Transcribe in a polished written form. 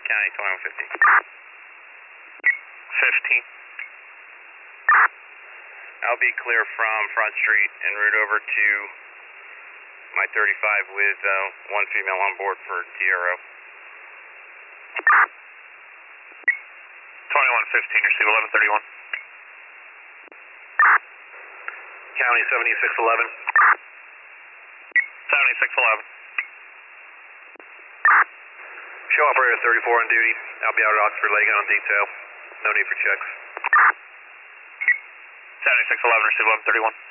County 2150. 15. I'll be clear from Front Street en route over to my 35 with one female on board for DRO. 2115, receive 1131. County 7611. 7611. Show operator 34 on duty. I'll be out at Oxford Lake on detail. No need for checks. 7611, receive 1131.